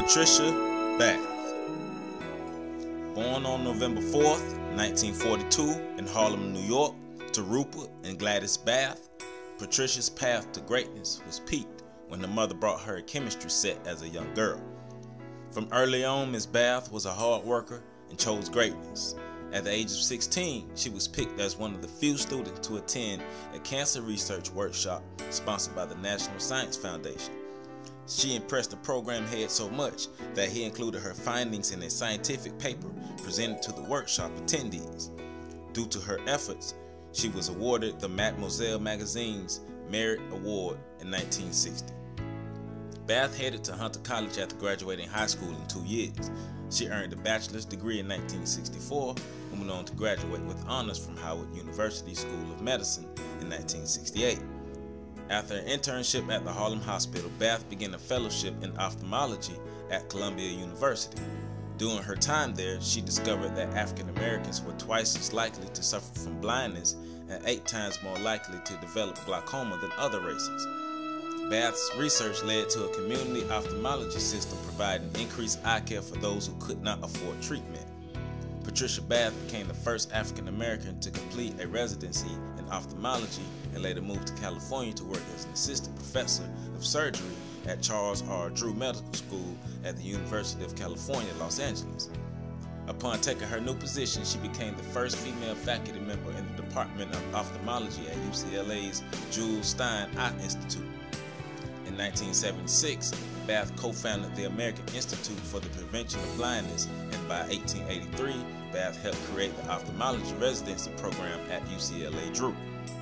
Patricia Bath. Born on November 4th, 1942 in Harlem, New York, to Rupert and Gladys Bath, Patricia's path to greatness was peaked when the mother brought her a chemistry set as a young girl. From early on, Miss Bath was a hard worker and chose greatness. At the age of 16, she was picked as one of the few students to attend a cancer research workshop sponsored by the National Science Foundation. She impressed the program head so much that he included her findings in a scientific paper presented to the workshop attendees. Due to her efforts, she was awarded the Mademoiselle magazine's Merit Award in 1960. Bath headed to Hunter College after graduating high school in 2 years. She earned a bachelor's degree in 1964 and went on to graduate with honors from Howard University School of Medicine in 1968. After an internship at the Harlem Hospital, Bath began a fellowship in ophthalmology at Columbia University. During her time there, she discovered that African Americans were twice as likely to suffer from blindness and 8 times more likely to develop glaucoma than other races. Bath's research led to a community ophthalmology system providing increased eye care for those who could not afford treatment. Patricia Bath became the first African American to complete a residency in ophthalmology and later moved to California to work as an assistant professor of surgery at Charles R. Drew Medical School at the University of California, Los Angeles. Upon taking her new position, she became the first female faculty member in the Department of Ophthalmology at UCLA's Jules Stein Eye Institute. In 1976, Bath co-founded the American Institute for the Prevention of Blindness, and by 1883, Bath helped create the ophthalmology residency program at UCLA Drew.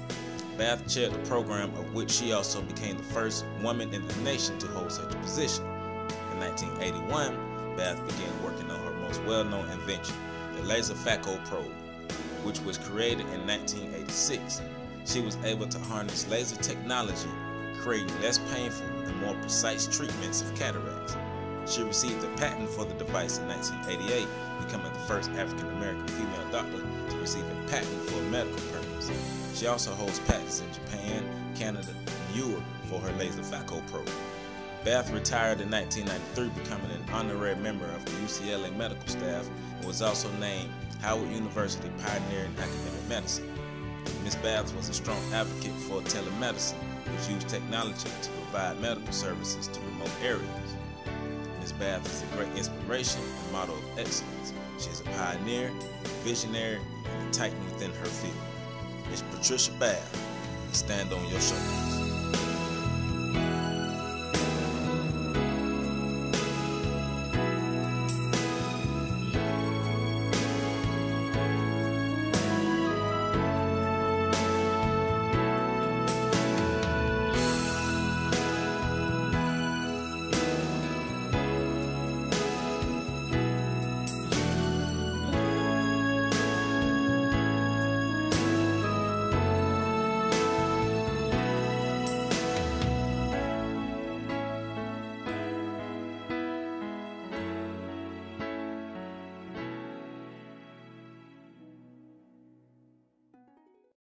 Bath chaired the program, of which she also became the first woman in the nation to hold such a position. In 1981, Bath began working on her most well-known invention, the laser phaco probe, which was created in 1986. She was able to harness laser technology, creating less painful and more precise treatments of cataracts. She received a patent for the device in 1988, becoming the first African-American female doctor to receive a patent for a medical purpose. She also holds patents in Japan, Canada, and Europe for her laser phaco probe. Bath retired in 1993, becoming an honorary member of the UCLA medical staff, and was also named Howard University Pioneer in Academic Medicine. Ms. Bath was a strong advocate for telemedicine, which used technology to provide medical services to remote areas. Ms. Bath is a great inspiration and model of excellence. She is a pioneer, visionary, and a titan within her field. Ms. Patricia Bath, stand on your shoulders.